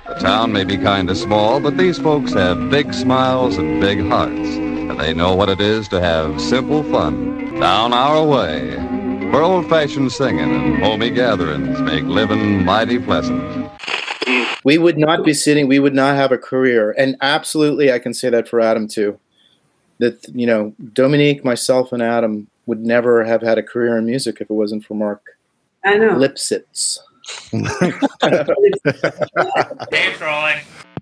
The town may be kind of small, but these folks have big smiles and big hearts, and they know what it is to have simple fun down our way, where old-fashioned singing and homey gatherings make living mighty pleasant. We would not be sitting, we would not have a career. And absolutely, I can say that for Adam too. That, Dominique, myself, and Adam would never have had a career in music if it wasn't for Mark I know. Lipsitz. Dance rolling.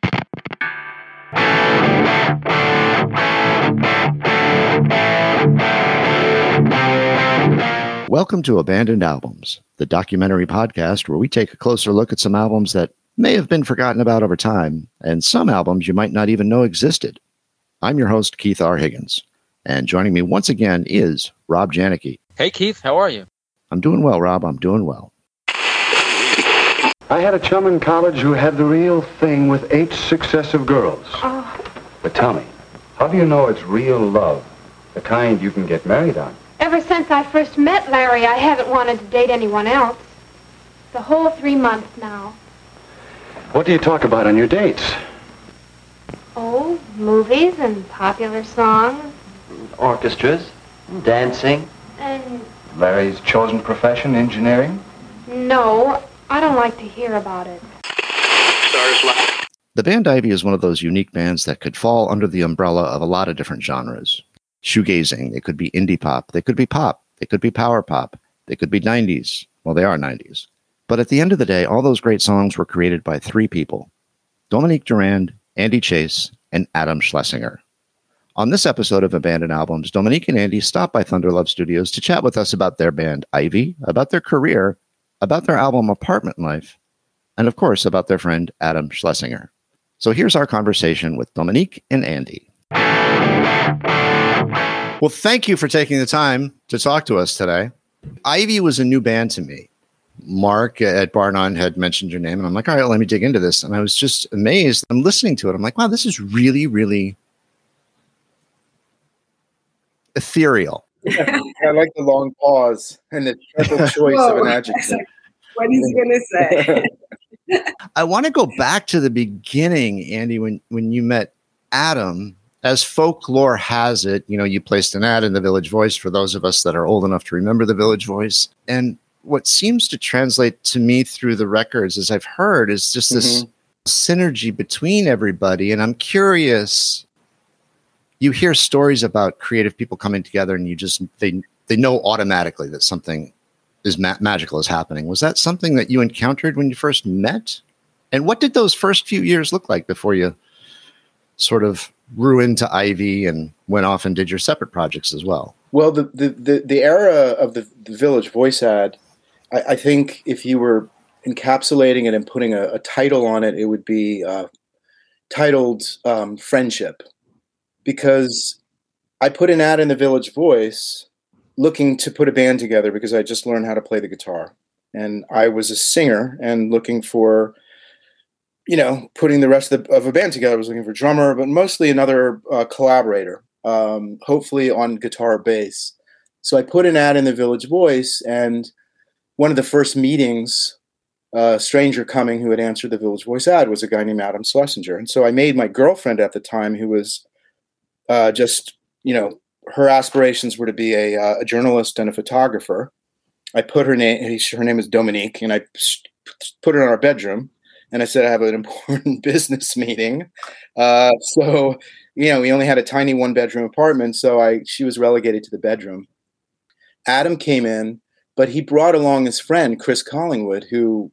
Welcome to Abandoned Albums, the documentary podcast where we take a closer look at some albums that may have been forgotten about over time, and some albums you might not even know existed. I'm your host, Keith R. Higgins, and joining me once again is Rob Janicki. Hey, Keith, how are you? I'm doing well, Rob. I'm doing well. I had a chum in college who had the real thing with 8 successive girls. Oh. But tell me, how do you know it's real love, the kind you can get married on? Ever since I first met Larry, I haven't wanted to date anyone else. The whole 3 months now. What do you talk about on your dates? Oh, movies and popular songs. Orchestras, dancing. And Larry's chosen profession, engineering? no, I don't like to hear about it. The band Ivy is one of those unique bands that could fall under the umbrella of a lot of different genres. Shoegazing, it could be indie pop, they could be pop, they could be power pop, they could be 90s. Well, they are 90s. But at the end of the day, all those great songs were created by 3 people: Dominique Durand, Andy Chase, and Adam Schlesinger. On this episode of Abandoned Albums, Dominique and Andy stopped by Thunder Love Studios to chat with us about their band Ivy, about their career, about their album Apartment Life, and of course about their friend Adam Schlesinger. So here's our conversation with Dominique and Andy. Well, thank you for taking the time to talk to us today. Ivy was a new band to me. Mark at Bar None had mentioned your name, and I'm like, all right, let me dig into this. And I was just amazed. I'm listening to it. I'm like, wow, this is really, really ethereal. I like the long pause and the triple choice of an adjective. What he's going to say. I want to go back to the beginning, Andy, when you met Adam. As folklore has it, you placed an ad in the Village Voice for those of us that are old enough to remember the Village Voice. And what seems to translate to me through the records, as I've heard, is just this synergy between everybody. And I'm curious, you hear stories about creative people coming together and they know automatically that something is magical is happening. Was that something that you encountered when you first met? And what did those first few years look like before you sort of grew into Ivy and went off and did your separate projects as well? Well, the era of the Village Voice ad, I think if you were encapsulating it and putting a title on it, it would be titled Friendship. Because I put an ad in the Village Voice looking to put a band together because I just learned how to play the guitar. And I was a singer and looking for, putting the rest of a band together. I was looking for a drummer, but mostly another collaborator, hopefully on guitar or bass. So I put an ad in the Village Voice, and one of the first meetings, a stranger coming who had answered the Village Voice ad was a guy named Adam Schlesinger. And so I made my girlfriend at the time, who was her aspirations were to be a journalist and a photographer. I put her name is Dominique, and I put her in our bedroom. And I said, I have an important business meeting. So we only had a tiny 1-bedroom apartment. So she was relegated to the bedroom. Adam came in, but he brought along his friend, Chris Collingwood, who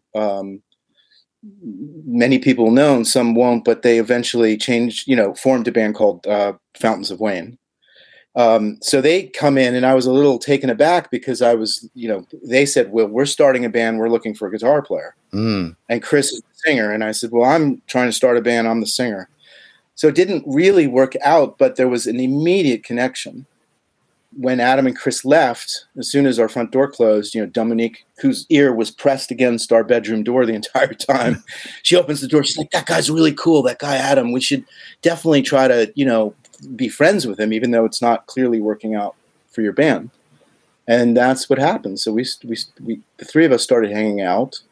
many people know and some won't, but they eventually formed a band called Fountains of Wayne. So they come in, and I was a little taken aback because I was, they said, well, we're starting a band. We're looking for a guitar player. And Chris is the singer. And I said, well, I'm trying to start a band. I'm the singer. So it didn't really work out, but there was an immediate connection. When Adam and Chris left, as soon as our front door closed, Dominique, whose ear was pressed against our bedroom door the entire time, she opens the door. She's like, that guy's really cool. That guy, Adam, we should definitely try to, be friends with him, even though it's not clearly working out for your band. And that's what happened. So we the 3 of us started hanging out.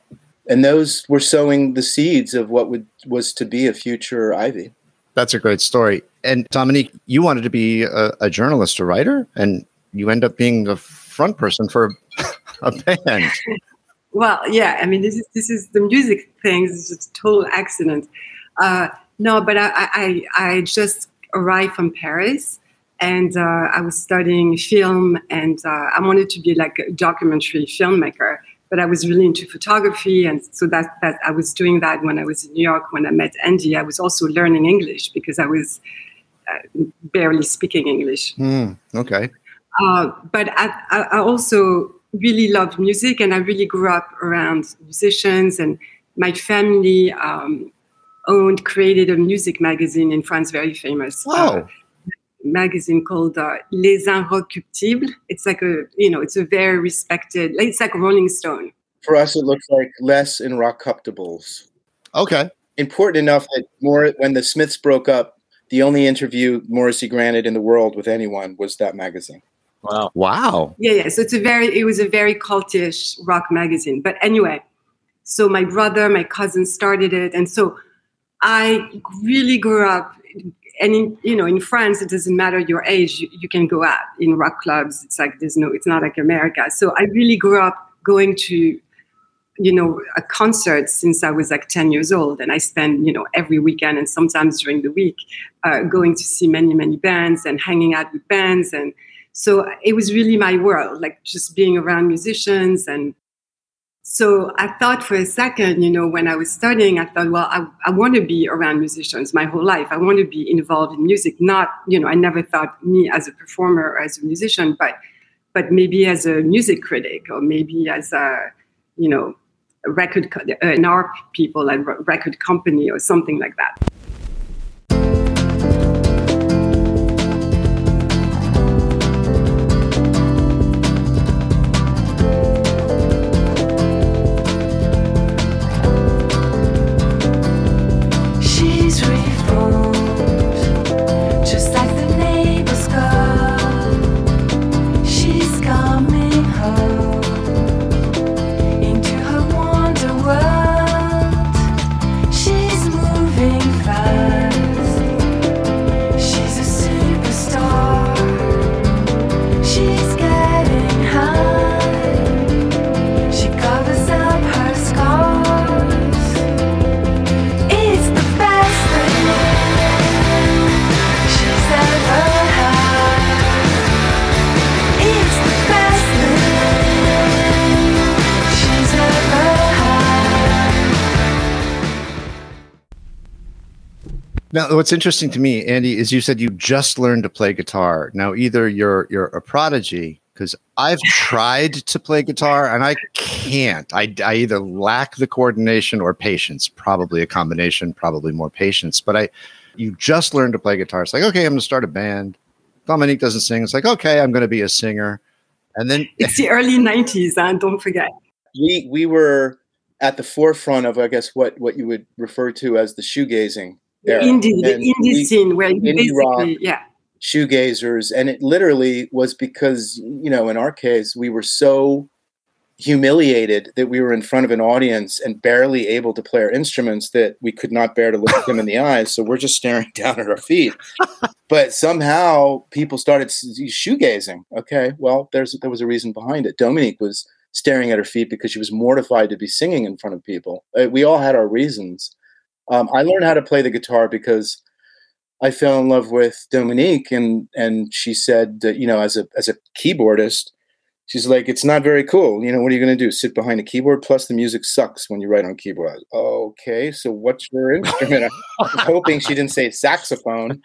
And those were sowing the seeds of what was to be a future Ivy. That's a great story. And Dominique, you wanted to be a journalist, a writer, and you end up being the front person for a band. Well, yeah. I mean, this is the music thing. This is a total accident. No, but I just arrived from Paris, and I was studying film, and I wanted to be like a documentary filmmaker. But I was really into photography, and so that I was doing that when I was in New York. When I met Andy, I was also learning English because I was barely speaking English. Okay. But I also really loved music, and I really grew up around musicians. And my family created a music magazine in France, very famous. Wow. Magazine called Les Inrecuptibles. It's like it's a very respected, it's like Rolling Stone. For us, it looks like Les Inrecuptibles. Okay. Important enough that when the Smiths broke up, the only interview Morrissey granted in the world with anyone was that magazine. Wow. Yeah. So it was a very cultish rock magazine. But anyway, so my brother, my cousin started it, and so I really grew up. And in France, it doesn't matter your age. You can go out in rock clubs. It's like it's not like America. So I really grew up going to, a concert since I was like 10 years old. And I spent, every weekend and sometimes during the week going to see many, many bands and hanging out with bands. And so it was really my world, like just being around musicians. And so I thought for a second, when I was studying, I thought, well, I want to be around musicians my whole life. I want to be involved in music. Not, I never thought me as a performer or as a musician, but maybe as a music critic or maybe as a, an art people, like record company or something like that. Now, what's interesting to me, Andy, is you said you just learned to play guitar. Now, either you're a prodigy, because I've tried to play guitar and I can't. I either lack the coordination or patience, probably a combination, probably more patience. But you just learned to play guitar. It's like, okay, I'm going to start a band. Dominique doesn't sing. It's like, okay, I'm going to be a singer. And then it's the early 90s, don't forget. We were at the forefront of, I guess, what you would refer to as the shoegazing. The indie scene where you basically, shoegazers. And it literally was because, in our case, we were so humiliated that we were in front of an audience and barely able to play our instruments that we could not bear to look them in the eyes. So we're just staring down at our feet. But somehow people started shoegazing. Okay, well, there was a reason behind it. Dominique was staring at her feet because she was mortified to be singing in front of people. We all had our reasons. I learned how to play the guitar because I fell in love with Dominique, and she said that, as a keyboardist, she's like, it's not very cool. What are you going to do? Sit behind a keyboard? Plus, the music sucks when you write on keyboard. I was, okay, so what's your instrument? I was hoping she didn't say saxophone,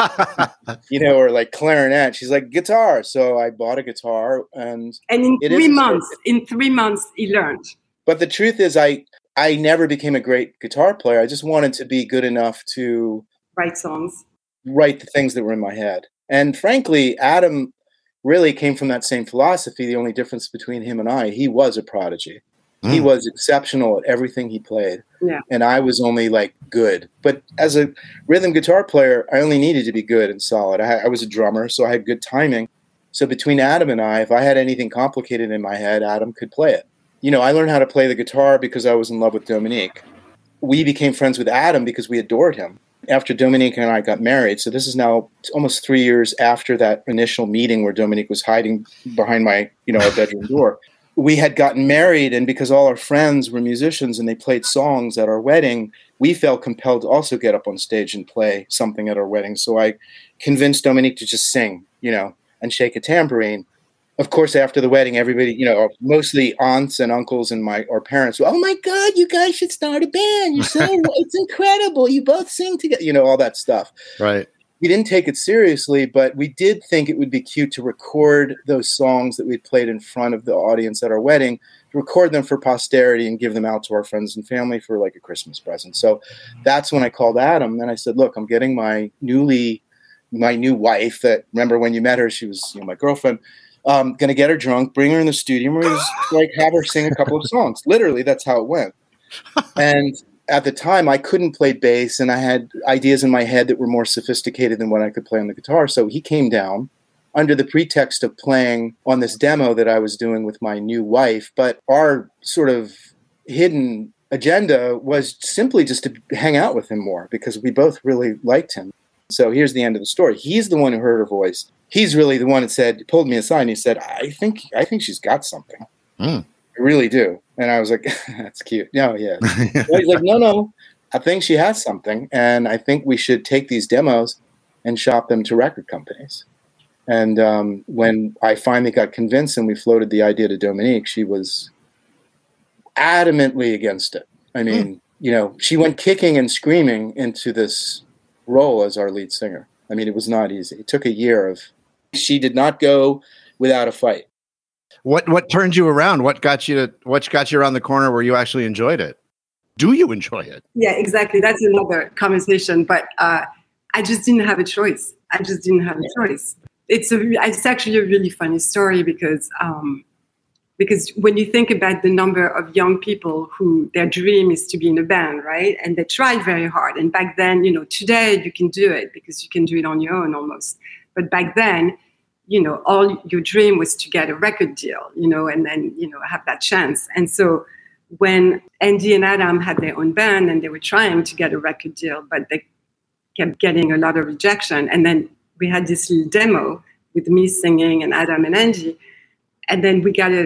or like clarinet. She's like, guitar. So I bought a guitar, and in 3 months, he learned. But the truth is, I never became a great guitar player. I just wanted to be good enough to write songs, write the things that were in my head. And frankly, Adam really came from that same philosophy. The only difference between him and he was a prodigy. He was exceptional at everything he played. Yeah. And I was only like good. But as a rhythm guitar player, I only needed to be good and solid. I was a drummer, so I had good timing. So between Adam and I, if I had anything complicated in my head, Adam could play it. I learned how to play the guitar because I was in love with Dominique. We became friends with Adam because we adored him after Dominique and I got married. So this is now almost 3 years after that initial meeting where Dominique was hiding behind my, our bedroom door. We had gotten married, and because all our friends were musicians and they played songs at our wedding, we felt compelled to also get up on stage and play something at our wedding. So I convinced Dominique to just sing, and shake a tambourine. Of course, after the wedding, everybody, mostly aunts and uncles and our parents, oh my God, you guys should start a band. It's incredible. You both sing together, all that stuff. Right. We didn't take it seriously, but we did think it would be cute to record those songs that we'd played in front of the audience at our wedding, to record them for posterity and give them out to our friends and family for like a Christmas present. So that's when I called Adam and I said, look, I'm getting my new wife that, remember when you met her, she was my girlfriend. Going to get her drunk, bring her in the studio, and we're going to have her sing a couple of songs. Literally, that's how it went. And at the time, I couldn't play bass, and I had ideas in my head that were more sophisticated than what I could play on the guitar. So he came down under the pretext of playing on this demo that I was doing with my new wife. But our sort of hidden agenda was simply just to hang out with him more because we both really liked him. So here's the end of the story. He's the one who heard her voice. He's really the one that pulled me aside and he said, I think she's got something. I really do. And I was like, that's cute. No, yeah. He's like, no, I think she has something. And I think we should take these demos and shop them to record companies. And when I finally got convinced and we floated the idea to Dominique, she was adamantly against it. I mean, she went kicking and screaming into this role as our lead singer. I mean, it was not easy. It took a year she did not go without a fight. What turned you around? What got you around the corner where you actually enjoyed it? Do you enjoy it? Yeah, exactly. That's another conversation. But I just didn't have a choice. It's actually a really funny story because when you think about the number of young people who their dream is to be in a band, right? And they tried very hard. And back then, today you can do it because you can do it on your own almost. But back then, all your dream was to get a record deal, and then, have that chance. And so when Andy and Adam had their own band and they were trying to get a record deal, but they kept getting a lot of rejection. And then we had this little demo with me singing and Adam and Andy. And then we got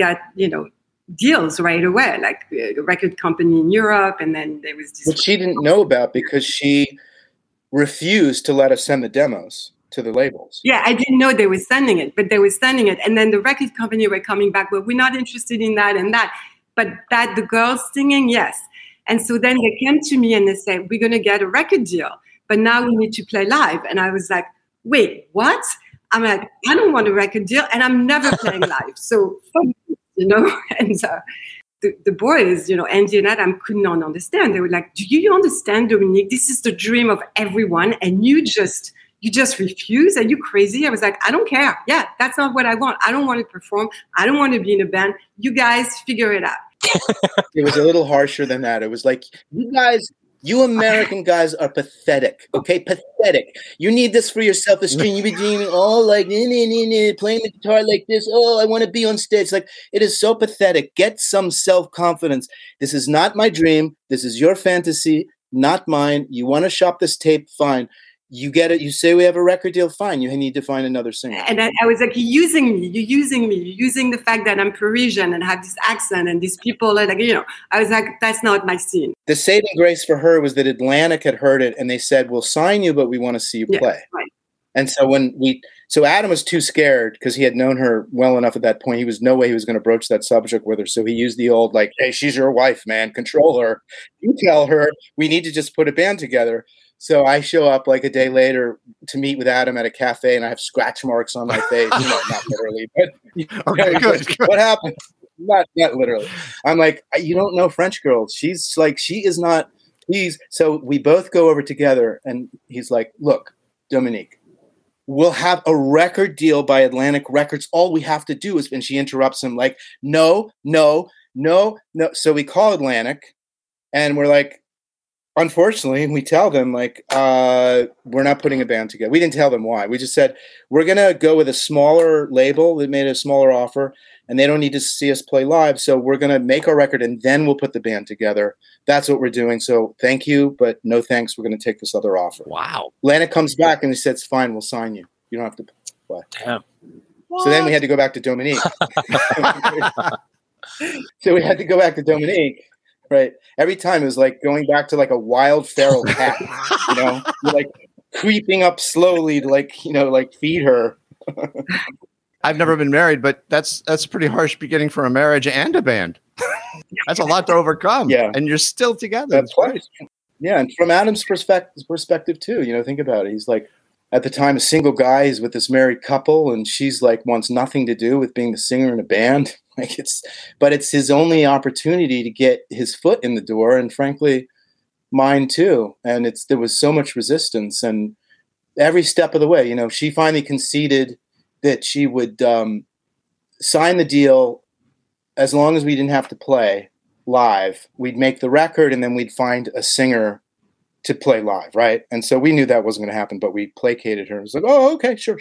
deals right away, like a record company in Europe. And then there was this. Which she didn't know about because she refused to let us send the demos to the labels. Yeah, I didn't know they were sending it, but they were sending it. And then the record company were coming back, well, we're not interested in that and that. But that the girls singing, yes. And so then they came to me and they said, we're going to get a record deal, but now we need to play live. And I was like, wait, what? I'm like, I don't want a record deal and I'm never playing live. So, and the boys, Andy and Adam could not understand. They were like, do you understand, Dominique? This is the dream of everyone. And you just refuse? Are you crazy? I was like, I don't care. Yeah, that's not what I want. I don't want to perform. I don't want to be in a band. You guys figure it out. It was a little harsher than that. It was like, you American guys are pathetic. Okay, pathetic. You need this for your self-esteem. You be dreaming, playing the guitar like this. Oh, I want to be on stage. Like, it is so pathetic. Get some self-confidence. This is not my dream. This is your fantasy, not mine. You want to shop this tape? Fine. You get it. You say we have a record deal. Fine. You need to find another singer. And I was like, you're using the fact that I'm Parisian and have this accent and these people are like, I was like, that's not my scene. The saving grace for her was that Atlantic had heard it and they said, we'll sign you, but we want to see you play. Right. And so so Adam was too scared because he had known her well enough at that point. He was no way he was going to broach that subject with her. So he used the old, like, hey, she's your wife, man. Control her. You tell her we need to just put a band together. So I show up like a day later to meet with Adam at a cafe, and I have scratch marks on my face. Not literally, but okay, good. What happened? Not literally. I'm like, you don't know French girls. She's like, she is not. Please. So we both go over together, and he's like, look, Dominique, we'll have a record deal by Atlantic Records. All we have to do is, and she interrupts him like, no. So we call Atlantic, and we're like, unfortunately, we tell them, like, we're not putting a band together. We didn't tell them why. We just said, we're going to go with a smaller label that made a smaller offer, and they don't need to see us play live. So we're going to make our record and then we'll put the band together. That's what we're doing. So thank you, but no thanks. We're going to take this other offer. Wow. Atlantic comes back and he says, fine, we'll sign you. You don't have to play. Damn. So then we had to go back to Dominique. So we had to go back to Dominique. Right. Every time it was like going back to like a wild feral cat, you know, you're like creeping up slowly to like, you know, like feed her. I've never been married, but that's a pretty harsh beginning for a marriage and a band. That's a lot to overcome. Yeah. And you're still together. That's right. Yeah. And from Adam's perspective too, you know, think about it. He's like, at the time, a single guy. He's with this married couple, and she's like wants nothing to do with being the singer in a band. Like it's his only opportunity to get his foot in the door, and frankly, mine too. And there was so much resistance, and every step of the way, you know, she finally conceded that she would sign the deal as long as we didn't have to play live. We'd make the record, and then we'd find a singer to play live, right? And so we knew that wasn't going to happen, but we placated her. It was like, oh, okay, sure.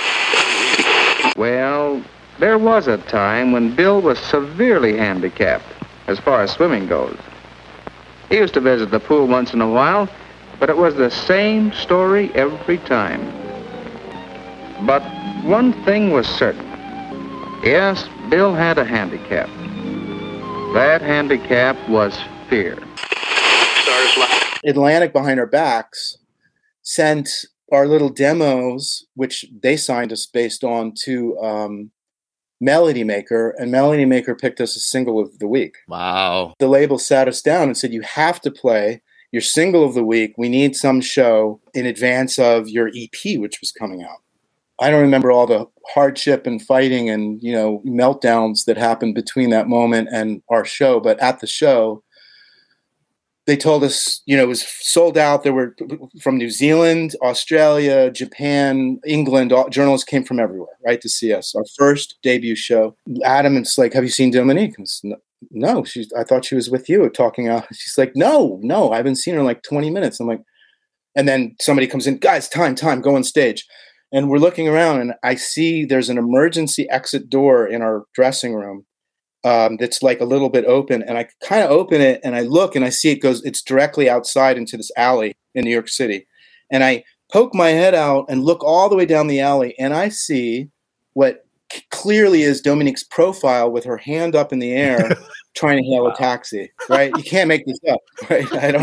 Well, there was a time when Bill was severely handicapped as far as swimming goes. He used to visit the pool once in a while, but it was the same story every time. But one thing was certain. Yes, Bill had a handicap. That handicap was fear. Atlantic, behind our backs, sent our little demos, which they signed us based on, to Melody Maker, and Melody Maker picked us a single of the week. Wow. The label sat us down and said, you have to play your single of the week. We need some show in advance of your EP, which was coming out. I don't remember all the hardship and fighting and, you know, meltdowns that happened between that moment and our show, but at the show, they told us, you know, it was sold out. There were from New Zealand, Australia, Japan, England. Journalists came from everywhere, right, to see us. Our first debut show. Adam, it's like, have you seen Dominique? No, I thought she was with you talking out. She's like, no, I haven't seen her in like 20 minutes. I'm like, and then somebody comes in, guys, time, go on stage. And we're looking around and I see there's an emergency exit door in our dressing room. That's like a little bit open, and I kind of open it and I look and I see it's directly outside into this alley in New York City. And I poke my head out and look all the way down the alley, and I see what clearly is Dominique's profile with her hand up in the air trying to hail a taxi, right? You can't make this up, right?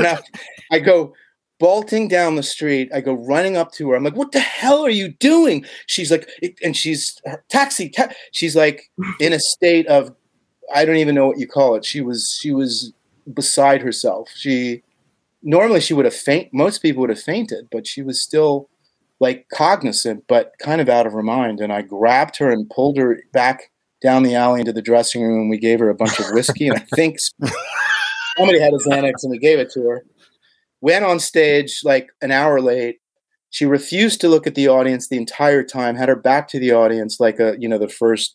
I go bolting down the street. I go running up to her. I'm like, what the hell are you doing? She's like, and she's she's like in a state of, I don't even know what you call it. She was beside herself. Normally she would have most people would have fainted, but she was still like cognizant, but kind of out of her mind. And I grabbed her and pulled her back down the alley into the dressing room, and we gave her a bunch of whiskey. And I think somebody had a Xanax and we gave it to her. Went on stage like an hour late. She refused to look at the audience the entire time, had her back to the audience like the first,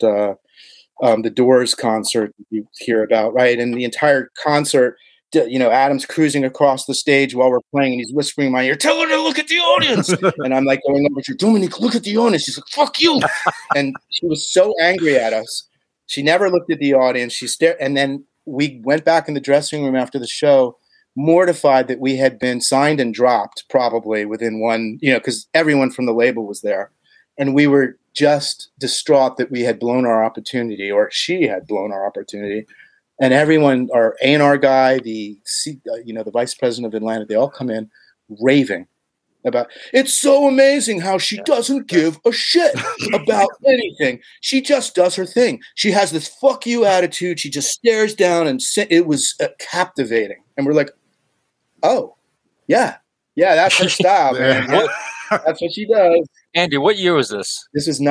the Doors concert you hear about, right? And the entire concert, you know, Adam's cruising across the stage while we're playing, and he's whispering in my ear, tell her to look at the audience. And I'm like going over to Dominique, look at the audience. She's like, fuck you. And she was so angry at us. She never looked at the audience. She stared. And then we went back in the dressing room after the show, mortified that we had been signed and dropped probably within one, you know, because everyone from the label was there. And we were just distraught that we had blown our opportunity, or she had blown our opportunity. And everyone, our A&R guy, the vice president of Atlantic, they all come in raving about, it's so amazing how she doesn't give a shit about anything. She just does her thing. She has this fuck you attitude. She just stares down, and it was captivating. And we're like, oh, yeah, that's her style, man. That's what she does. Andy, what year was this? This was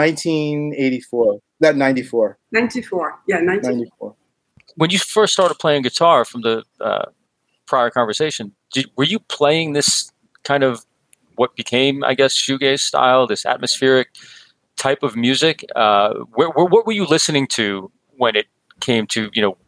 1984. Not 94. 94. Yeah, 94. When you first started playing guitar, from the prior conversation, were you playing this kind of what became, I guess, shoegaze style, this atmospheric type of music? What were you listening to when it came to, you know,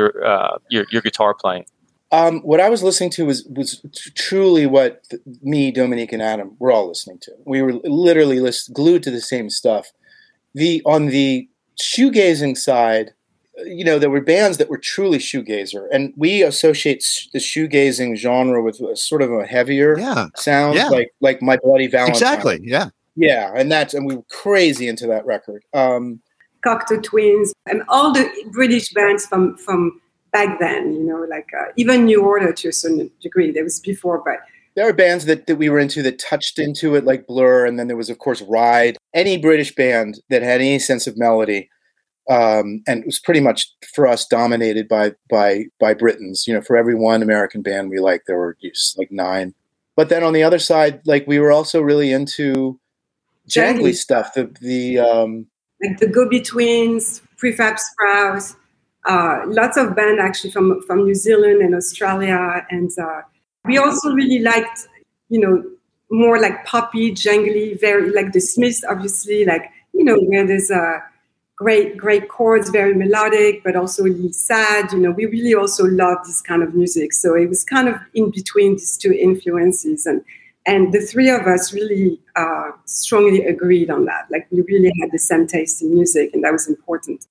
your guitar playing? What I was listening to was truly what me, Dominique, and Adam were all listening to. We were literally glued to the same stuff. On the shoegazing side, there were bands that were truly shoegazer, and we associate the shoegazing genre with sort of a heavier sound, like My Bloody Valentine. Exactly. Yeah. Yeah, and we were crazy into that record. Cocteau Twins and all the British bands from back then, even New Order to a certain degree. There was before, but there are bands that we were into that touched into it, like Blur, and then there was, of course, Ride. Any British band that had any sense of melody, and it was pretty much for us dominated by Britons. For every one American band we liked, there were just like 9. But then on the other side, like we were also really into jangly stuff. Like the Go-Betweens, Prefab Sprouse, lots of bands actually from New Zealand and Australia, and we also really liked, more like poppy, jangly, very like the Smiths, obviously, where there's great chords, very melodic, but also really sad. We really also loved this kind of music. So it was kind of in between these two influences, and the three of us really strongly agreed on that. Like we really had the same taste in music, and that was important.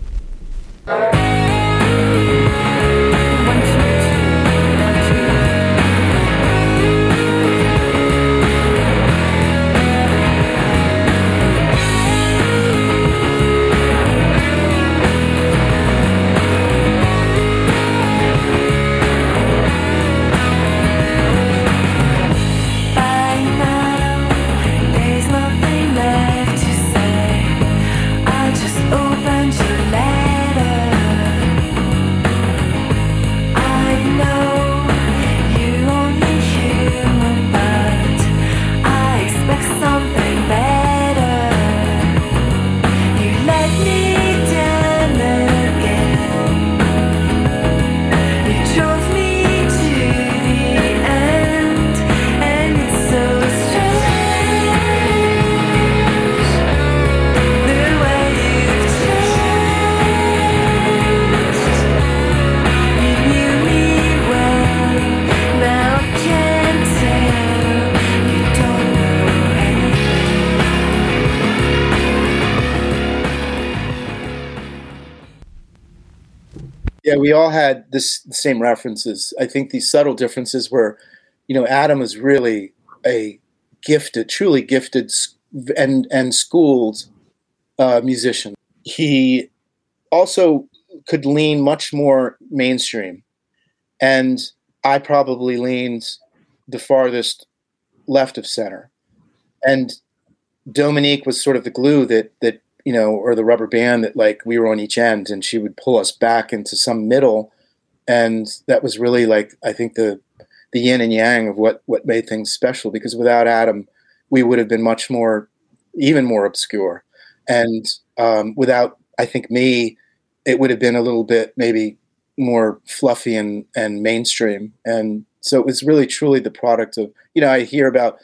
Yeah, we all had the same references. I think these subtle differences were, Adam was really a truly gifted and schooled musician. He also could lean much more mainstream, and I probably leaned the farthest left of center. And Dominique was sort of the glue that or the rubber band that like we were on each end, and she would pull us back into some middle. And that was really like, I think the yin and yang of what made things special, because without Adam, we would have been even more obscure. And without, I think, me, it would have been a little bit maybe more fluffy and mainstream. And so it was really truly the product of, I hear about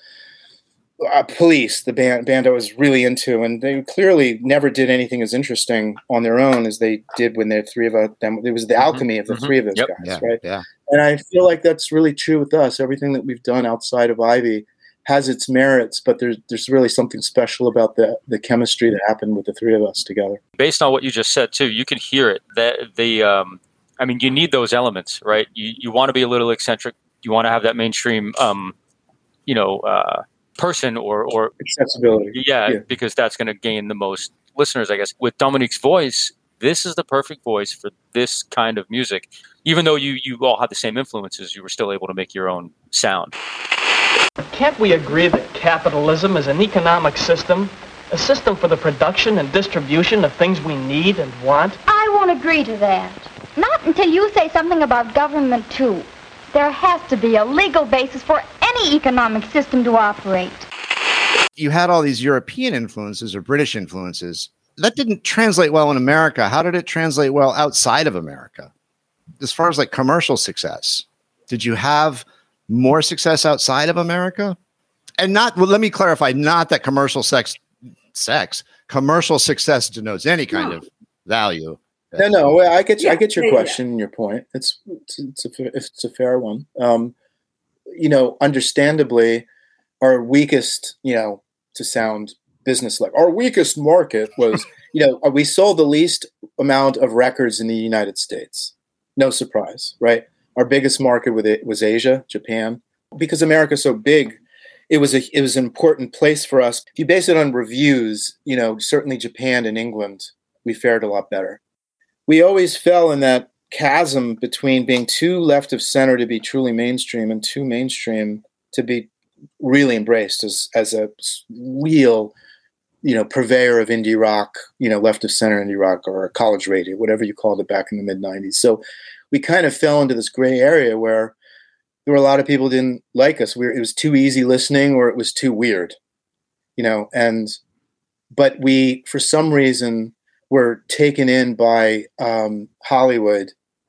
Police, the band I was really into, and they clearly never did anything as interesting on their own as they did when the three of them. It was the alchemy of the three of those guys, right? Yeah. And I feel like that's really true with us. Everything that we've done outside of Ivy has its merits, but there's really something special about the chemistry that happened with the three of us together. Based on what you just said too, you can hear it. You need those elements, right? You want to be a little eccentric. You want to have that mainstream, person or accessibility. Yeah, because that's going to gain the most listeners, I guess. With Dominique's voice, this is the perfect voice for this kind of music. Even though you all had the same influences, you were still able to make your own sound. Can't we agree that capitalism is an economic system, a system for the production and distribution of things we need and want? I won't agree to that. Not until you say something about government, too. There has to be a legal basis for any economic system to operate. You had all these European influences or British influences. That didn't translate well in America. How did it translate well outside of America? As far as like commercial success, did you have more success outside of America? And let me clarify, not that commercial commercial success denotes any kind of value. No. I get your question and your point. It's a fair one. Understandably, our weakest, to sound business-like, our weakest market was we sold the least amount of records in the United States. No surprise, right? Our biggest market was Asia, Japan. Because America's so big, it was an important place for us. If you base it on reviews, certainly Japan and England, we fared a lot better. We always fell in that chasm between being too left of center to be truly mainstream and too mainstream to be really embraced as a real, purveyor of indie rock, left of center indie rock, or college radio, whatever you called it back in the mid-90s. So we kind of fell into this gray area where there were a lot of people who didn't like us. It was too easy listening, or it was too weird, but we, for some reason, were taken in by Hollywood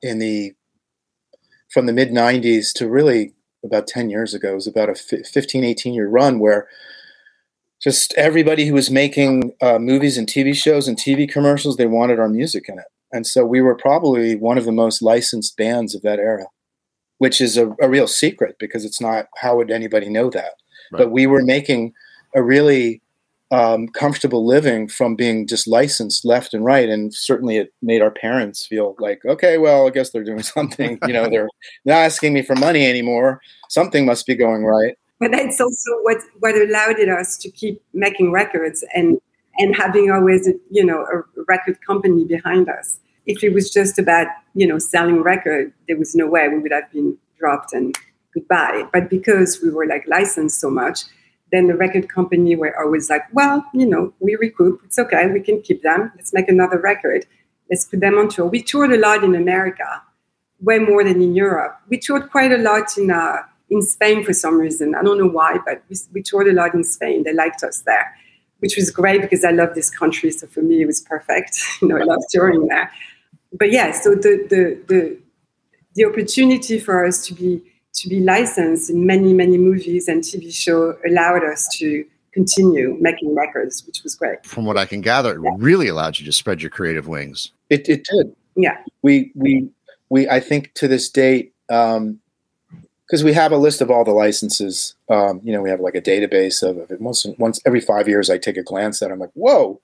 from the mid-90s to really about 10 years ago. It was about a 15, 18-year run where just everybody who was making movies and TV shows and TV commercials, they wanted our music in it. And so we were probably one of the most licensed bands of that era, which is a real secret because it's not, how would anybody know that? Right. But we were making a really comfortable living from being just licensed left and right. And certainly it made our parents feel like, okay, well, I guess they're doing something, they're not asking me for money anymore. Something must be going right. But that's also what allowed us to keep making records and having always, a record company behind us. If it was just about, selling record, there was no way we would have been dropped and goodbye. But because we were licensed so much, then the record company were always like, well, we recoup. It's okay. We can keep them. Let's make another record. Let's put them on tour. We toured a lot in America, way more than in Europe. We toured quite a lot in Spain for some reason. I don't know why, but we toured a lot in Spain. They liked us there, which was great because I love this country. So for me, it was perfect. I love touring there. But yeah, so the opportunity for us to be licensed in many, many movies and TV shows allowed us to continue making records, which was great. From what I can gather, it really allowed you to spread your creative wings. It did. Yeah. We I think to this date, because we have a list of all the licenses, we have like a database of it. Once every 5 years, I take a glance at it. I'm like, whoa.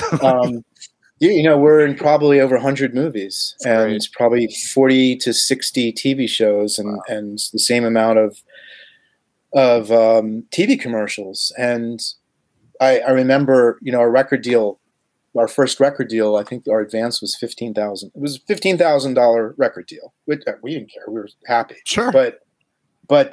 We're in probably over 100 movies and it's probably 40 to 60 TV shows and the same amount of TV commercials. And I remember, our record deal, our first record deal, I think our advance was $15,000. It was a $15,000 record deal. We didn't care. We were happy. Sure. But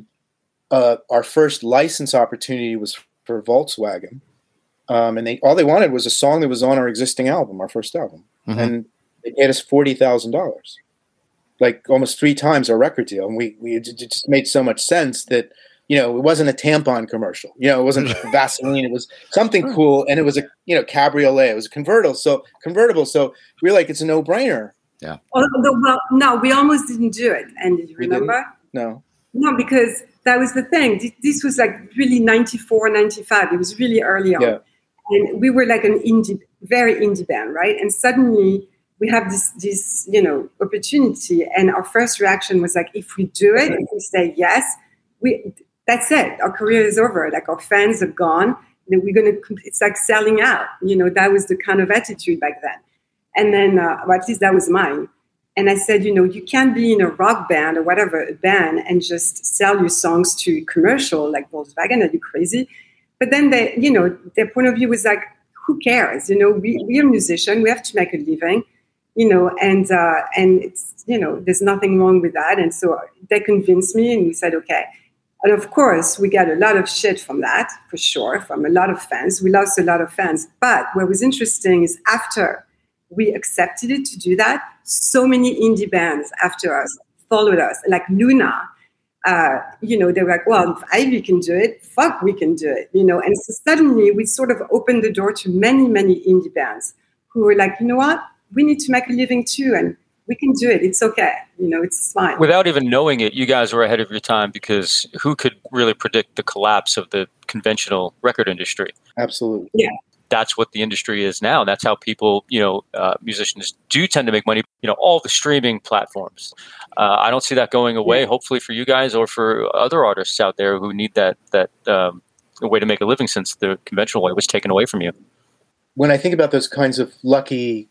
our first license opportunity was for Volkswagen. And all they wanted was a song that was on our existing album, our first album. Mm-hmm. And they paid us $40,000, like almost 3 times our record deal. And it just made so much sense that, it wasn't a tampon commercial. It wasn't Vaseline. It was something cool. And it was a cabriolet. It was a convertible. So we were like, it's a no-brainer. Yeah. Although, no, we almost didn't do it. And did you remember? No, because that was the thing. This was really 94, 95. It was really early on. Yeah. And we were like an very indie band, right? And suddenly we have this opportunity. And our first reaction was like, if we do it, if we say yes, that's it. Our career is over. Like our fans are gone. Then it's like selling out. That was the kind of attitude back then. And then, at least that was mine. And I said, you can't be in a rock band or whatever, a band, and just sell your songs to commercial like Volkswagen. Are you crazy? But then their point of view was like, who cares? We are musicians. We have to make a living, and it's, there's nothing wrong with that. And so they convinced me and we said, okay. And of course, we got a lot of shit from that, for sure, from a lot of fans. We lost a lot of fans. But what was interesting is after we accepted it to do that, so many indie bands after us followed us, like Luna. They were like, well, if Ivy can do it, fuck, we can do it, And so suddenly we sort of opened the door to many, many indie bands who were like, you know what? We need to make a living too, and we can do it. It's okay. It's fine. Without even knowing it, you guys were ahead of your time because who could really predict the collapse of the conventional record industry? Absolutely. Yeah. That's what the industry is now. That's how people, musicians do tend to make money. All the streaming platforms. I don't see that going away. Yeah. Hopefully for you guys or for other artists out there who need that way to make a living since the conventional way was taken away from you. when I think about those kinds of lucky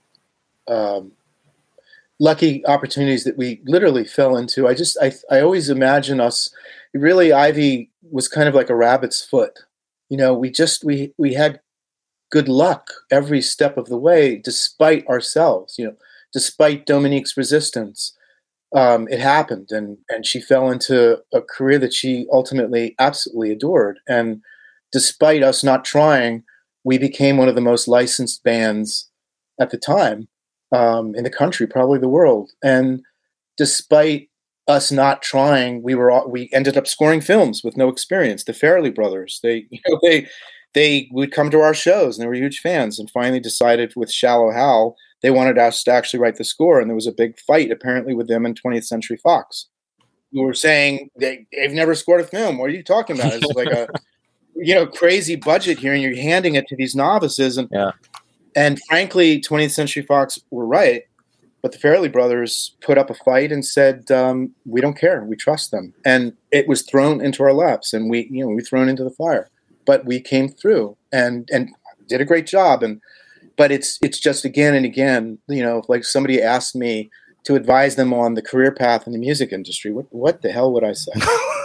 opportunities that we literally fell into, I always imagine us. Really, Ivy was kind of like a rabbit's foot. You know, we had good luck every step of the way, despite ourselves. You know, despite Dominique's resistance, it happened, and she fell into a career that she ultimately absolutely adored. And despite us not trying, we became one of the most licensed bands at the time in the country, probably the world. And despite us not trying, we ended up scoring films with no experience. The Farrelly brothers, they would come to our shows and they were huge fans, and finally decided with Shallow Hal they wanted us to actually write the score. And there was a big fight apparently with them and 20th Century Fox, who were saying they've never scored a film. What are you talking about? It's like a crazy budget here, and you're handing it to these novices. And frankly, 20th Century Fox were right. But the Farrelly brothers put up a fight and said, we don't care. We trust them. And it was thrown into our laps, and we thrown into the fire. But we came through and did a great job. But it's just again and again, like somebody asked me to advise them on the career path in the music industry. What the hell would I say?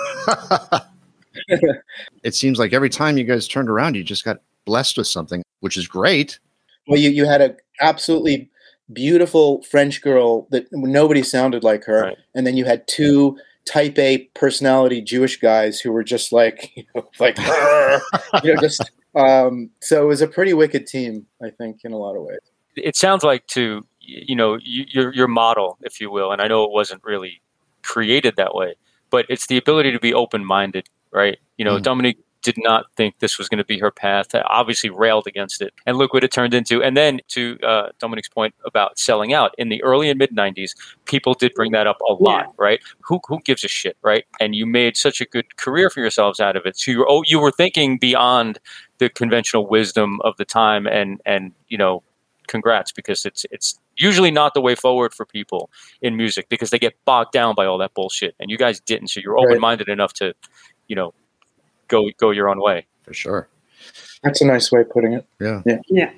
It seems like every time you guys turned around, you just got blessed with something, which is great. Well, you had a absolutely beautiful French girl that nobody sounded like her. Right. And then you had two type A personality Jewish guys who were just like, just, so it was a pretty wicked team, I think, in a lot of ways. It sounds like your model, if you will, and I know it wasn't really created that way, but it's the ability to be open-minded, right? Dominique did not think this was going to be her path, obviously railed against it. And look what it turned into. And then to Dominique's point about selling out, in the early and mid-90s, people did bring that up a lot, right? Who gives a shit, right? And you made such a good career for yourselves out of it. So you were thinking beyond the conventional wisdom of the time, and congrats, because it's usually not the way forward for people in music, because they get bogged down by all that bullshit. And you guys didn't, so you're open-minded enough to, go your own way. For sure. That's a nice way of putting it. Yeah.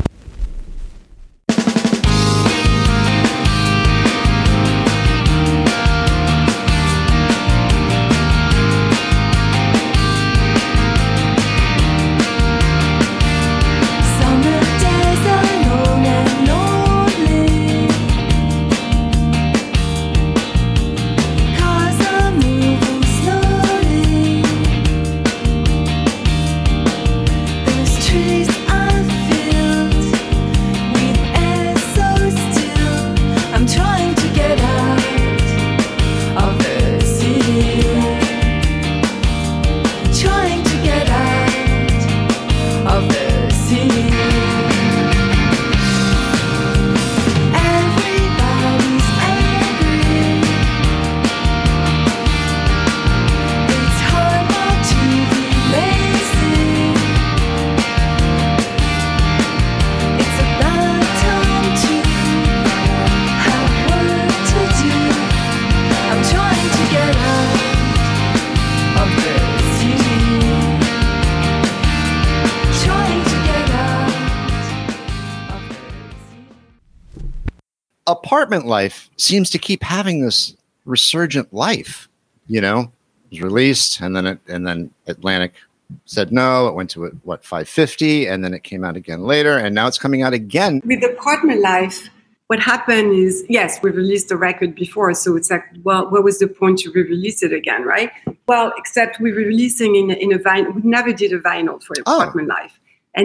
Apartment Life seems to keep having this resurgent life. It was released, and then Atlantic said no. It went to 550, and then it came out again later, and now it's coming out again. With Apartment Life, what happened is, yes, we released the record before, so it's like, well, what was the point to re-release it again, right? Well, except we were releasing in a vinyl. We never did a vinyl for Apartment Life,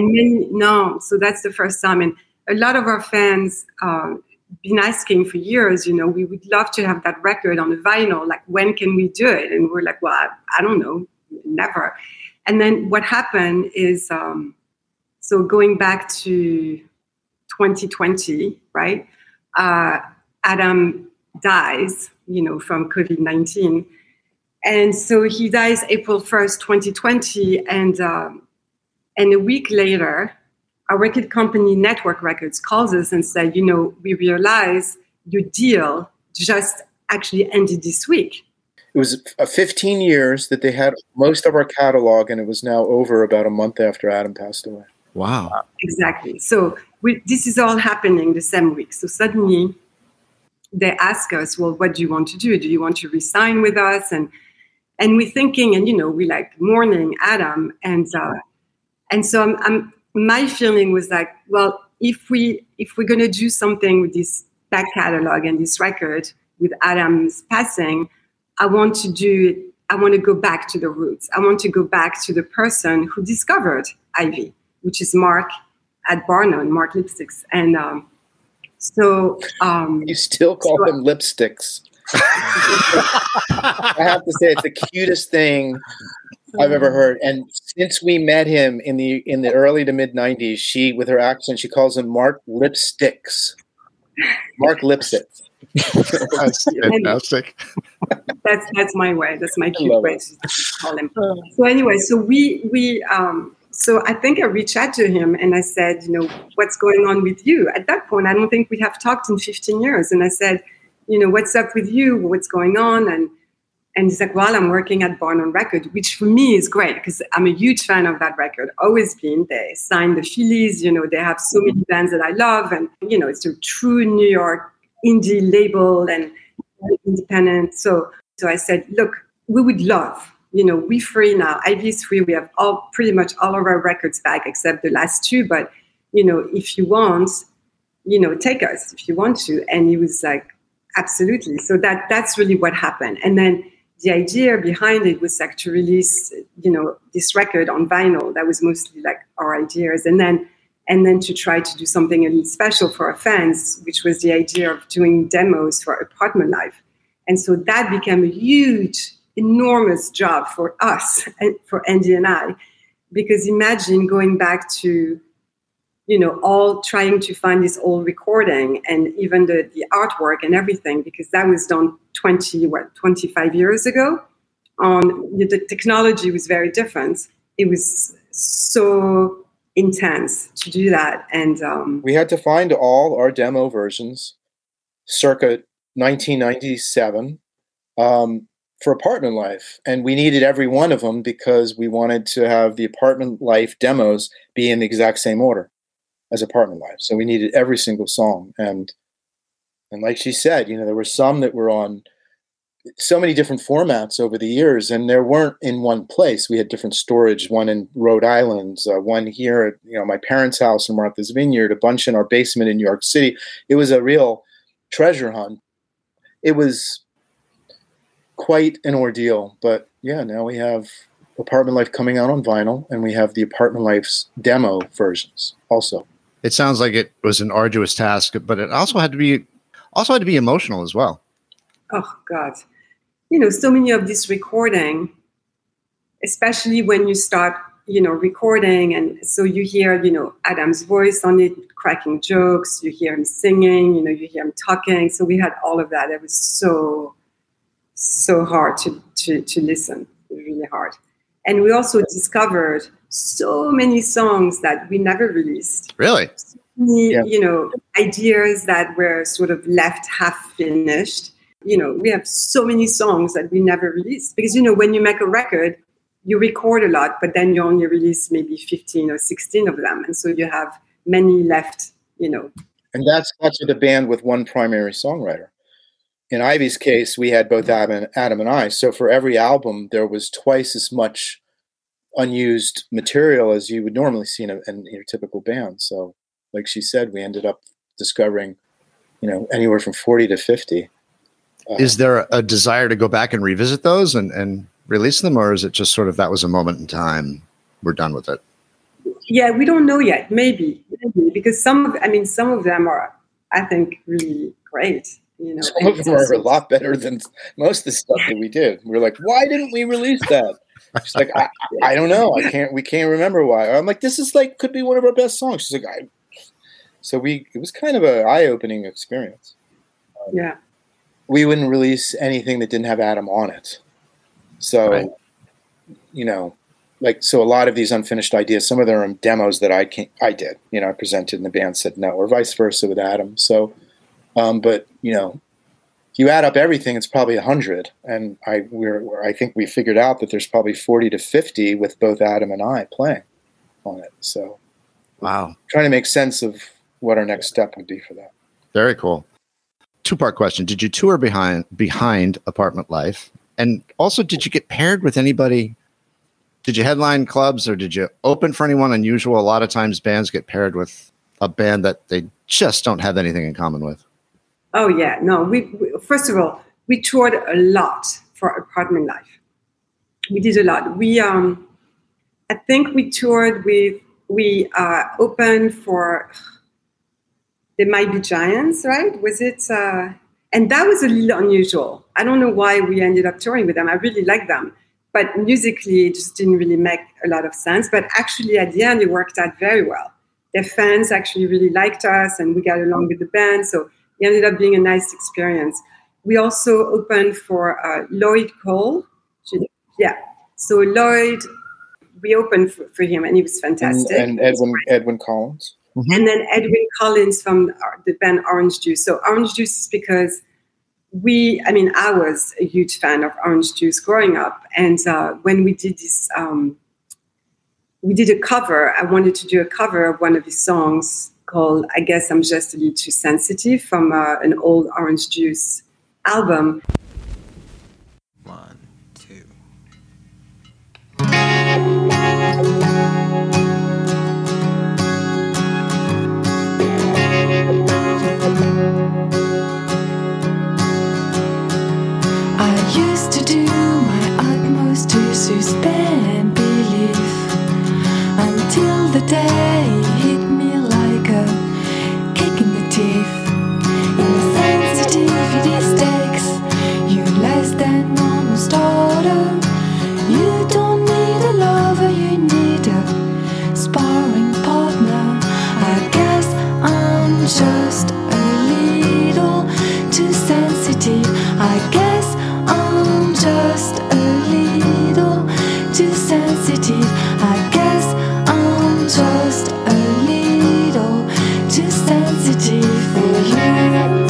and so that's the first time. And a lot of our fans been asking for years, we would love to have that record on the vinyl. Like, when can we do it? And we're like, well, I don't know, never. And then what happened is, so going back to 2020, right? Adam dies, from COVID-19. And so he dies April 1st, 2020. And a week later, our record company, Network Records, calls us and said, we realize your deal just actually ended this week. It was 15 years that they had most of our catalog, and it was now over about a month after Adam passed away. Wow. Exactly. So this is all happening the same week. So suddenly they ask us, well, what do you want to do? Do you want to resign with us? And we're thinking, and we like mourning Adam. And so my feeling was like, well, if we're going to do something with this back catalog and this record with Adam's passing, I want to go back to the roots. I want to go back to the person who discovered Ivy, which is Mark at Barnum, Mark Lipsticks. And you still call them lipsticks. I have to say, it's the cutest thing I've ever heard. And since we met him in the early to mid 90s, she, with her accent, she calls him Mark Lipsticks. Mark Lipsticks. That's fantastic. That's my way. That's my cute way to call him. So anyway, so I think I reached out to him and I said, what's going on with you? At that point, I don't think we have talked in 15 years. And I said, what's up with you? What's going on? And he's like, well, I'm working at Barnum Record, which for me is great because I'm a huge fan of that record. Always been. They signed the Phillies. They have so many bands that I love. And, it's a true New York indie label and independent. So I said, look, we would love, we're free now. Ivy's free. We have pretty much all of our records back except the last two. But, if you want, take us if you want to. And he was like, absolutely. So that's really what happened. And then the idea behind it was like to release, this record on vinyl. That was mostly like our ideas. And then to try to do something a little special for our fans, which was the idea of doing demos for Apartment Life. And so that became a huge, enormous job for us, and for Andy and I, because imagine going back to, all trying to find this old recording and even the artwork and everything, because that was done 25 years ago. The technology was very different. It was so intense to do that. And we had to find all our demo versions circa 1997 for Apartment Life. And we needed every one of them because we wanted to have the Apartment Life demos be in the exact same order as Apartment Life. So we needed every single song. And like she said, there were some that were on so many different formats over the years, and they weren't in one place. We had different storage, one in Rhode Island, one here at my parents' house in Martha's Vineyard, a bunch in our basement in New York City. It was a real treasure hunt. It was quite an ordeal, but yeah, now we have Apartment Life coming out on vinyl, and we have the Apartment Life's demo versions also. It sounds like it was an arduous task, but it also had to be emotional as well. Oh God. So many of this recording, especially when you start, recording, and so you hear, Adam's voice on it, cracking jokes, you hear him singing, you hear him talking. So we had all of that. It was so hard to listen, really hard. And we also discovered so many songs that we never released. Really? Ideas that were sort of left half finished. We have so many songs that we never released because, when you make a record, you record a lot, but then you only release maybe 15 or 16 of them. And so you have many left, And that's with a band with one primary songwriter. In Ivy's case, we had both Adam and I. So for every album, there was twice as much unused material as you would normally see in your typical band. So like she said, we ended up discovering, anywhere from 40 to 50. Is there a desire to go back and revisit those and release them, or is it just sort of that was a moment in time, we're done with it? Yeah, we don't know yet. Maybe because some of them are, I think, really great. Some of them are a lot better than most of the stuff that we did. We're like, why didn't we release that? She's like, I don't know. We can't remember why. I'm like, this is could be one of our best songs. She's like, it was kind of an eye-opening experience. Yeah. We wouldn't release anything that didn't have Adam on it. So, right. So a lot of these unfinished ideas, some of them are demos that I did, I presented and the band said no, or vice versa with Adam. So, but if you add up everything, it's probably 100. And I think we figured out that there's probably 40 to 50 with both Adam and I playing on it. So Wow. Trying to make sense of what our next step would be for that. Very cool. Two-part question. Did you tour behind Apartment Life? And also, did you get paired with anybody? Did you headline clubs or did you open for anyone unusual? A lot of times bands get paired with a band that they just don't have anything in common with. Oh, yeah. No, we first of all, we toured a lot for Apartment Life. We did a lot. I think we toured we opened for They Might Be Giants, right? Was it? And that was a little unusual. I don't know why we ended up touring with them. I really like them. But musically, it just didn't really make a lot of sense. But actually, at the end, it worked out very well. Their fans actually really liked us, and we got along with the band. So it ended up being a nice experience. We also opened for Lloyd Cole. Yeah. So Lloyd, we opened for him, and he was fantastic. And Edwyn Collins. Mm-hmm. And then Edwyn Collins from the band Orange Juice. So Orange Juice is because I was a huge fan of Orange Juice growing up. And when we did this, we did a cover. I wanted to do a cover of one of his songs called I Guess I'm Just a Little Too Sensitive from an old Orange Juice album. 1, 2. I used to do my utmost to suspend belief until the day hit me like a kick in the teeth. Insensitivity stakes you less than normal starter. You don't need a lover, you need a sparring partner. I guess I'm just a little too sensitive. I guess I'm just a little too sensitive. I guess I'm just a little too sensitive for you.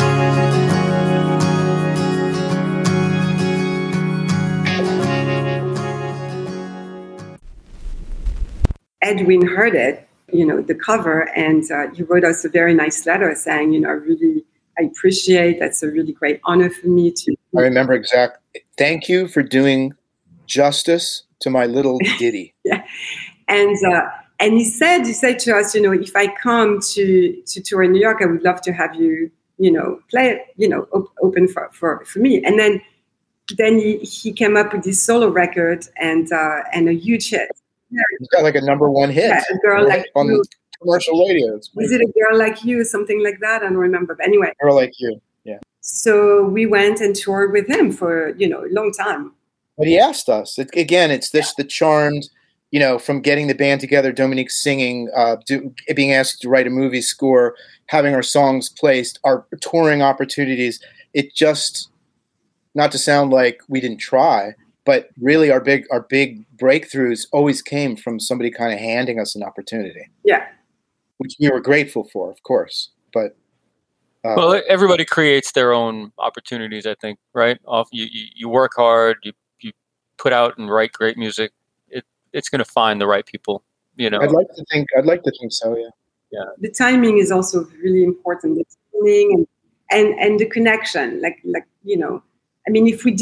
Edwin heard it, the cover, and he wrote us a very nice letter saying, I appreciate, that's a really great honor for me to. I remember exactly. Thank you for doing justice to my little ditty. Yeah. And he said to us, if I come to tour in New York, I would love to have you, play it, open for me. And then he came up with this solo record and a huge hit. He's got like a number one hit. Yeah, A Girl Like on You. Commercial radio. Was it A Girl Like You, something like that? I don't remember. But anyway. Girl Like You, yeah. So we went and toured with him for, a long time. But he asked us. The charmed, from getting the band together, Dominique singing, being asked to write a movie score, having our songs placed, our touring opportunities. It just, not to sound like we didn't try, but really our big breakthroughs always came from somebody kind of handing us an opportunity. Yeah. Which we were grateful for, of course. But well, everybody creates their own opportunities, I think, right? You work hard, you put out and write great music. It's going to find the right people, I'd like to think so, yeah. Yeah. The timing is also really important. The timing and the connection, if we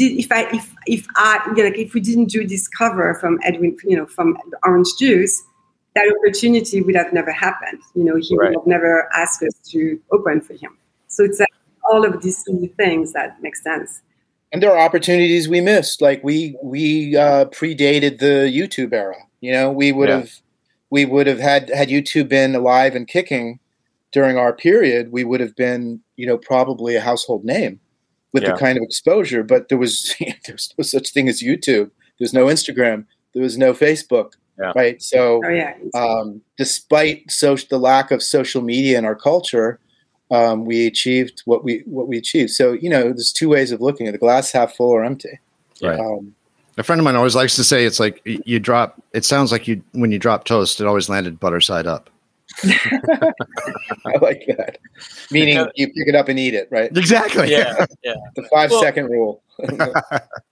didn't do this cover from Edwin, from the Orange Juice, that opportunity would have never happened. He would have never asked us to open for him. So it's all of these things that make sense. And there are opportunities we missed. Like we predated the YouTube era. We would have had YouTube been alive and kicking during our period, we would have been, probably a household name with the kind of exposure. But there was no such thing as YouTube. There's no Instagram. There was no Facebook. Yeah. Right. So despite the lack of social media in our culture, we achieved what we achieved. So, there's two ways of looking at the glass half full or empty. Right. A friend of mine always likes to say, it's like it sounds like when you drop toast, it always landed butter side up. I like that. Meaning you pick it up and eat it, right? Exactly. Yeah. The 5-second rule.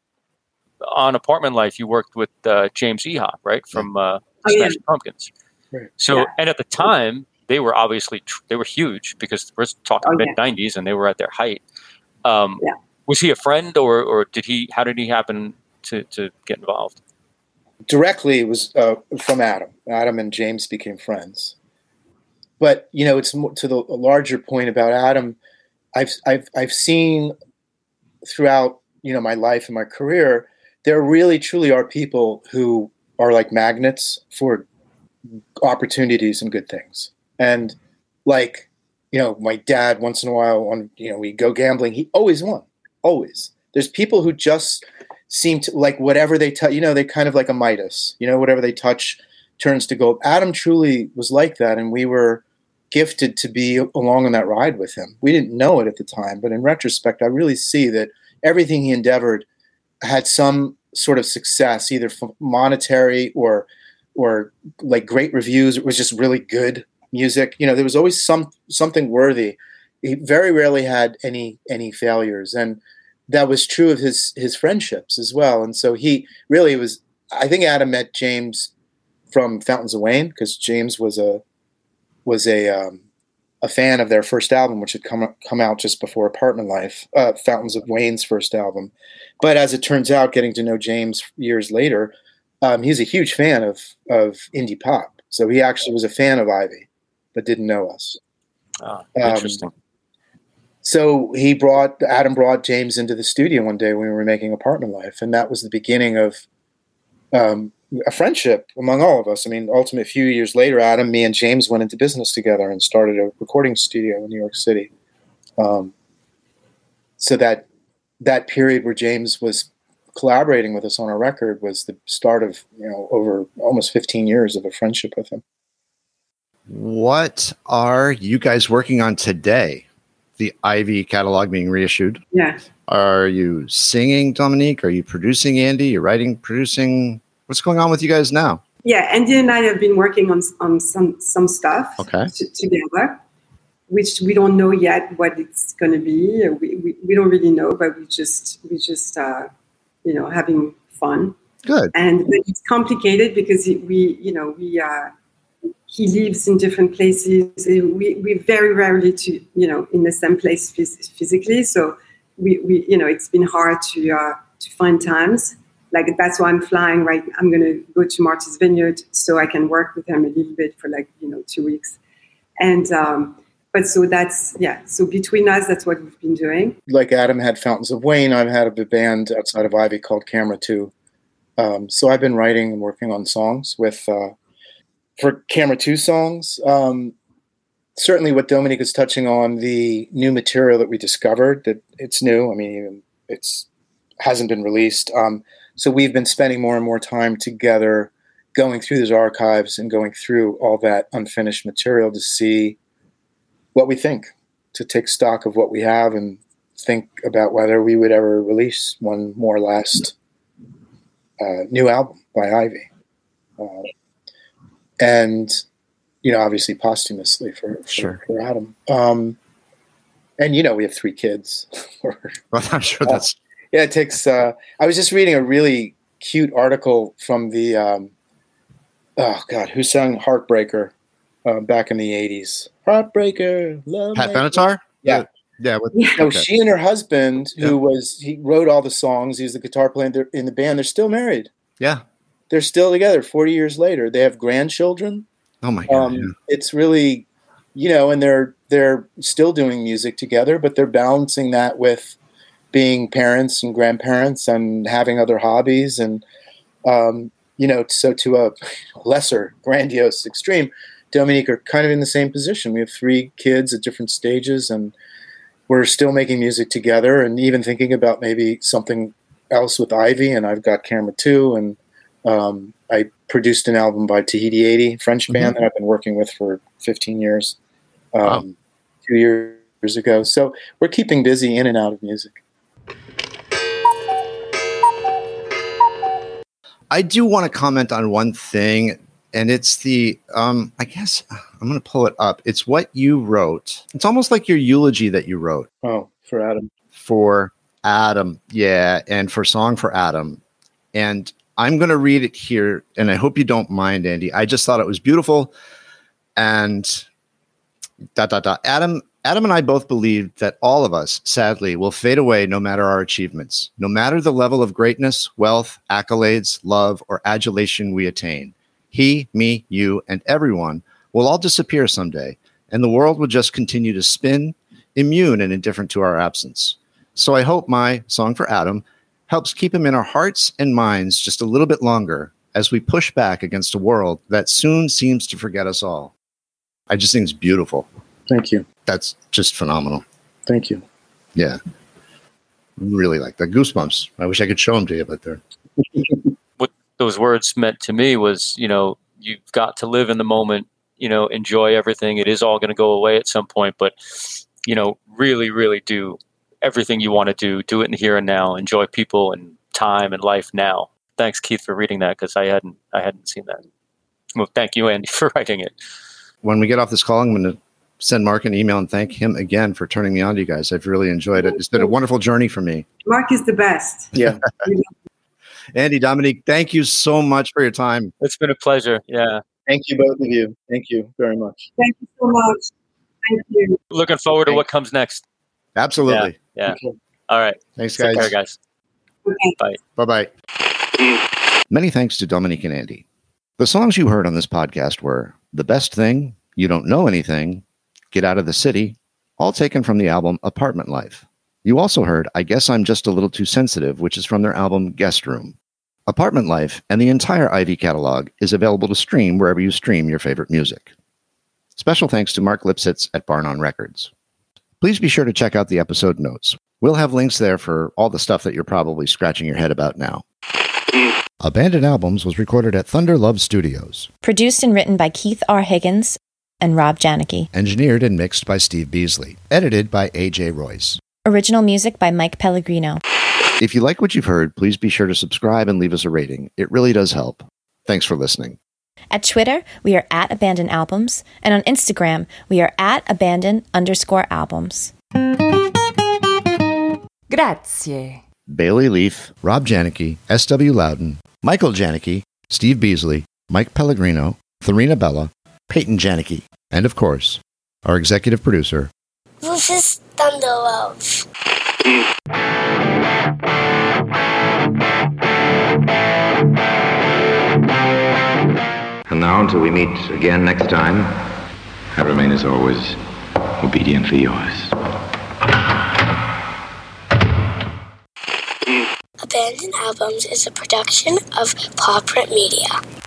On Apartment Life, you worked with James Ehop, right? From Smashing Pumpkins. Right. So, and at the time, they were obviously they were huge because we're talking mid '90s, and they were at their height. Was he a friend, or did he? How did he happen to get involved? Directly, it was from Adam. Adam and James became friends. But it's more, to the larger point about Adam. I've seen throughout my life and my career, there really truly are people who are like magnets for opportunities and good things. And like, my dad once in a while we go gambling, he always won. Always. There's people who just seem to like whatever they touch, they kind of like a Midas, whatever they touch turns to gold. Adam truly was like that. And we were gifted to be along on that ride with him. We didn't know it at the time, but in retrospect, I really see that everything he endeavored had some sort of success, either monetary or like great reviews. It was just really good music. There was always something worthy. He very rarely had any failures, and that was true of his friendships as well. And so he really was. I think Adam met James from Fountains of Wayne because James was a fan of their first album, which had come out just before Apartment Life, Fountains of Wayne's first album. But as it turns out, getting to know James years later, he's a huge fan of indie pop. So he actually was a fan of Ivy, but didn't know us. Interesting. So Adam brought James into the studio one day when we were making Apartment Life, and that was the beginning of a friendship among all of us. I mean, ultimately, a few years later, Adam, me, and James went into business together and started a recording studio in New York City. So that period where James was collaborating with us on a record was the start of over almost 15 years of a friendship with him. What are you guys working on today? The Ivy catalog being reissued. Yeah. Are you singing, Dominique? Are you producing, Andy? You're writing, producing? What's going on with you guys now? Yeah, Andy and I have been working on some stuff together, which we don't know yet what it's going to be. We don't really know, but we just having fun. Good. And it's complicated because he lives in different places. We very rarely in the same place physically. So we it's been hard to find times. Like that's why I'm flying right. I'm going to go to Martha's Vineyard so I can work with him a little bit for 2 weeks. And but so that's So between us, that's what we've been doing. Like Adam had Fountains of Wayne, I've had a band outside of Ivy called Camera 2. So I've been writing and working on songs with. For Camera 2 songs, certainly what Dominique is touching on, the new material that we discovered, that it's new. I mean, it's hasn't been released. So we've been spending more and more time together going through those archives and going through all that unfinished material to see what we think, to take stock of what we have and think about whether we would ever release one more last new album by Ivy. And, obviously posthumously for Adam. And, we have 3 kids. Well, I'm sure that's... it takes... I was just reading a really cute article from the... who sang Heartbreaker back in the 80s? Heartbreaker, love... Pat Benatar? Yeah. Yeah. She and her husband, he wrote all the songs. He was the guitar player in the band. They're still married. Yeah. They're still together 40 years later. They have grandchildren. Oh my God. It's really, and they're still doing music together, but they're balancing that with being parents and grandparents and having other hobbies. And, so to a lesser grandiose extreme, Dominique are kind of in the same position. We have 3 kids at different stages and we're still making music together and even thinking about maybe something else with Ivy. And I've got Camera 2 and, I produced an album by Tahiti 80, French band that I've been working with for 15 years, 2 years ago. So we're keeping busy in and out of music. I do want to comment on one thing, and it's the, I guess I'm going to pull it up. It's what you wrote. It's almost like your eulogy that you wrote. Oh, for Adam. For Adam. Yeah. And for Song for Adam. And I'm going to read it here, and I hope you don't mind, Andy. I just thought it was beautiful. And ... Adam and I both believe that all of us, sadly, will fade away no matter our achievements, no matter the level of greatness, wealth, accolades, love, or adulation we attain. He, me, you, and everyone will all disappear someday, and the world will just continue to spin, immune and indifferent to our absence. So I hope my Song for Adam helps keep him in our hearts and minds just a little bit longer as we push back against a world that soon seems to forget us all. I just think it's beautiful. Thank you. That's just phenomenal. Thank you. Yeah. Really like that. Goosebumps. I wish I could show them to you, but they're... What those words meant to me was, you've got to live in the moment, enjoy everything. It is all going to go away at some point, but, really, really do everything you want to do it in the here and now, enjoy people and time and life now. Thanks, Keith, for reading that, because I hadn't seen that. Well, thank you, Andy, for writing it. When we get off this call, I'm going to send Mark an email and thank him again for turning me on to you guys. I've really enjoyed it. It's been a wonderful journey for me. Mark is the best. Yeah. Andy, Dominique, thank you so much for your time. It's been a pleasure. Yeah. Thank you, both of you. Thank you very much. Thank you so much. Thank you. Looking forward to what comes next. Absolutely. Yeah. Okay. All right. Thanks, Take guys. care, guys. Okay. Bye. Bye-bye. Many thanks to Dominique and Andy. The songs you heard on this podcast were The Best Thing, You Don't Know Anything, Get Out of the City, all taken from the album Apartment Life. You also heard I Guess I'm Just a Little Too Sensitive, which is from their album Guest Room. Apartment Life and the entire Ivy catalog is available to stream wherever you stream your favorite music. Special thanks to Mark Lipsitz at Barn On Records. Please be sure to check out the episode notes. We'll have links there for all the stuff that you're probably scratching your head about now. Abandoned Albums was recorded at Thunder Love Studios. Produced and written by Keith R. Higgins and Rob Janicki. Engineered and mixed by Steve Beasley. Edited by A.J. Royce. Original music by Mike Pellegrino. If you like what you've heard, please be sure to subscribe and leave us a rating. It really does help. Thanks for listening. At Twitter, we are at Abandoned Albums, and on Instagram, we are at Abandoned_albums. Grazie. Bailey Leaf, Rob Janicki, S.W. Loudon, Michael Janicki, Steve Beasley, Mike Pellegrino, Therina Bella, Peyton Janicki, and of course, our executive producer, Rufus Thunderlove. And now, until we meet again next time, I remain as always obediently yours. Abandoned Albums is a production of Paw Print Media.